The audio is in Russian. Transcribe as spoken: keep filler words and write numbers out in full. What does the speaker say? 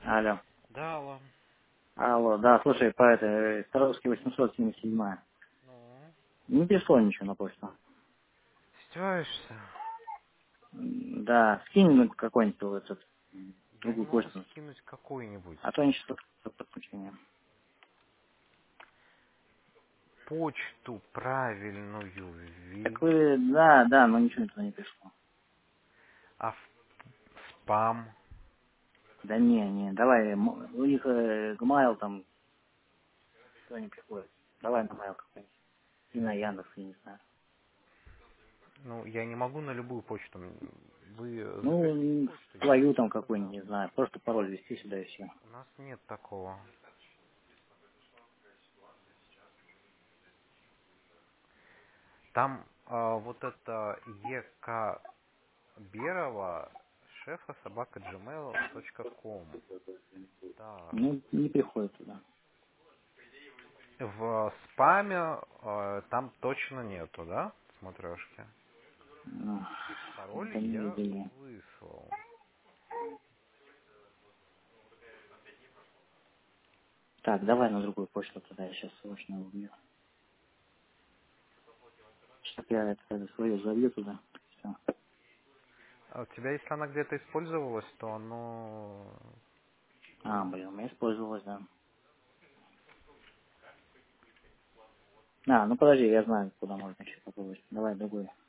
Алло. Да, алло. Алло, да, слушай, по этой, Старовский восемьсот семьдесят семь. Ну, Не пришло ничего на почту. издеваешься? М, Да, скинь ну, какой-нибудь вот этот, м, Я не другую могу почту. скинуть какую-нибудь. А то они сейчас под подключением. Почту правильную Так введи. вы, да, да, но ничего туда не пришло. А в спам? Да не, не, давай, м- у них э, Gmail там, что не приходит. Давай на Mail какой-нибудь. И на Яндекс, я не знаю. Ну, я не могу на любую почту. Вы Ну, загрузите м, почту, я свою вам там какую-нибудь, продам. не знаю. Просто пароль ввести сюда и все. У нас нет такого. Там а, вот это ек берова шефа собака gmail точка ком. Так. Ну, не приходит туда. В спаме э, там точно нету, да? Смотрешки. Ну, Пароль да не я видели. выслал. Так, давай на другую почту тогда, я сейчас срочно убью. Сейчас я это свою забью туда. Все. А у тебя, если она где-то использовалась, то оно... А, блин, у меня использовалось, да. А, ну подожди, я знаю, куда можно еще попробовать. Давай другую.